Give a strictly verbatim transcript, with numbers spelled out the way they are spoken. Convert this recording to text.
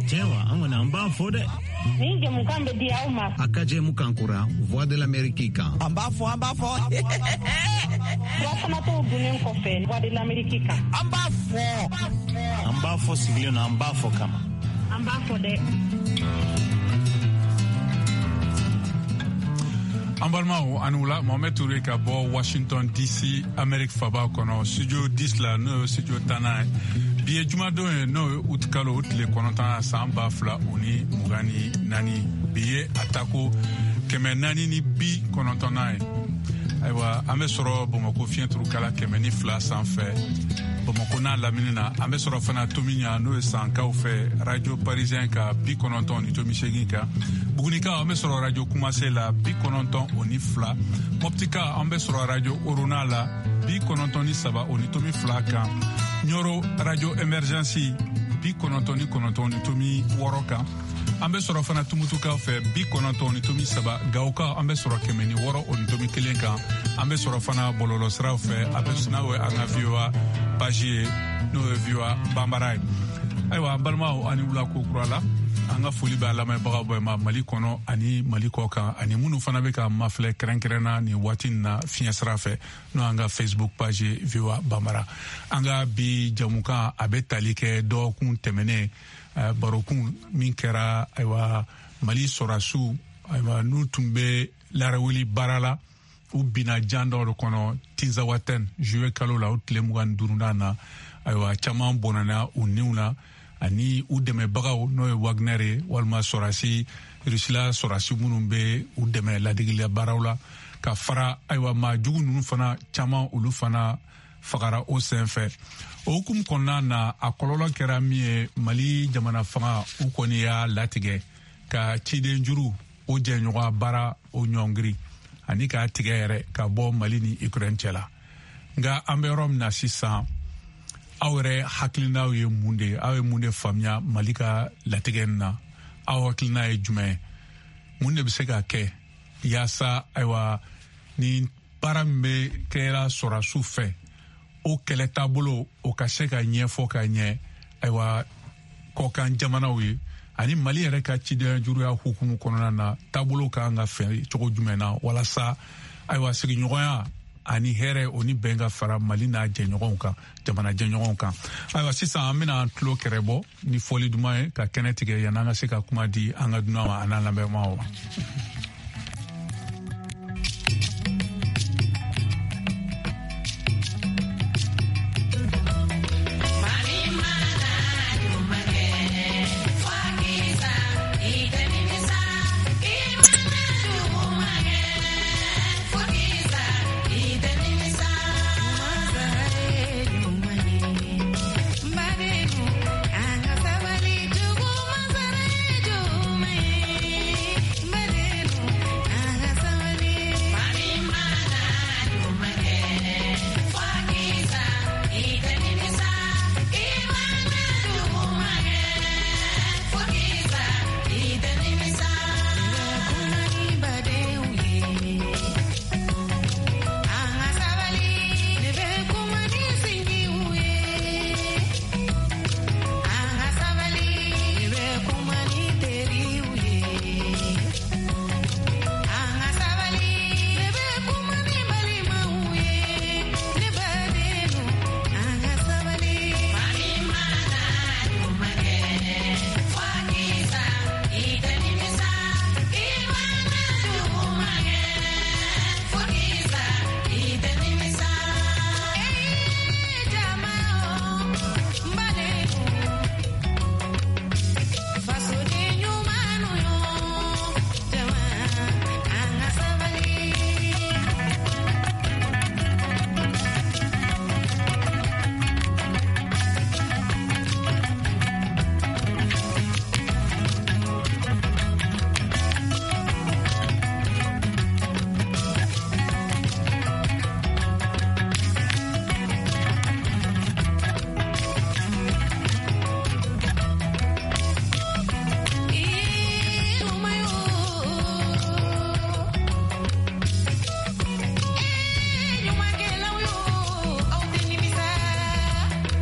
Tewa, angona amba fode. Ninge mukambe dia uma. Akaje mukankura, Voix de l'Amérique. Amba fo, amba fo. Wasana to dunen kofe, Voix de l'Amérique. Amba fo. Amba fo sigile na amba fo kama. Amba fode. Ambalmao anula Mohamed Touré ka bo Washington D C Amerique faba kono studio dix la no studio Tana biye jumado no utkalo utle konota samba fla uni mugani nani biye atako keme nani ni bi konota nai aywa amesoro bomako fientru kala keme ni fla sans fait bomako na laminina amesoro fana tominya no sanka ou fait radio parisien ka bi kononton ni tomi sheginka bugunika amesoro radio kumase la bi kononton oni fla moptika amesoro radio orona la bi kononton ni saba oni tomi fla kan nyoro radio emergency bi kononton ni kononton ni tomi woroka ambesoro fana tumutuka fe bi kononton ni tomi saba gauka ambesoro kemeni woro oni tomi kelenka ambesoro fana bololo sra fe abesna we anaviwa page no viwa bambarai aywa balmao ani wula ko kurala anga foli ba la mai baga boy ma mali kono ani mali ko kan ani munu fana be ka mafle krenkrena ni watin na finya srafe no anga Facebook page viwa bamara anga bi jamuka abetali ke do kun temene uh, barokun min kera aywa mali sorasu aywa nu tumbe larawili barala u bina jando do kono tinza waten juwe kalo la utle mugan durundana aywa chama bonana uniuna ani u deme bagaw no Wagner walma sorasi risila sorasi munumbe u deme ladigila barawla ka fara aywa ma jugu nunu fana chama ulu fana fagara o senfe o kum konna na akolola kera mie Mali jamana fanga u koni ya latige ka chide njuru o jenyoga bara o nyongri ani ka tigere ka bo Mali ni Ukraine chela nga amberom na sisa awre haklina ye munde awe munde famia malika lategen na aw haklina ye jume munde bisega ke yasa aywa ni parambe kera sora sufe o kele tabulo o kaseka nyefo ka nye aywa ko kan jamana wi ani Mali yɛrɛ ka ciden juru ya hukumu kɔnɔna na tabulo ka nga fɛ cogo jumɛn na walasa aywa sigiɲɔgɔnya ani hɛrɛ o ni bɛn ka fara Mali n'a jɛɲɔgɔnw kan jamana jɛɲɔgɔnw kan ayiwa sisan an bɛna tulo kɛrɛ bɔ ni fɔli duman ye ka kɛnɛ tigɛ yan'an ka se ka kuma di an ka dunan ma a n'a lamɛnbagaw ma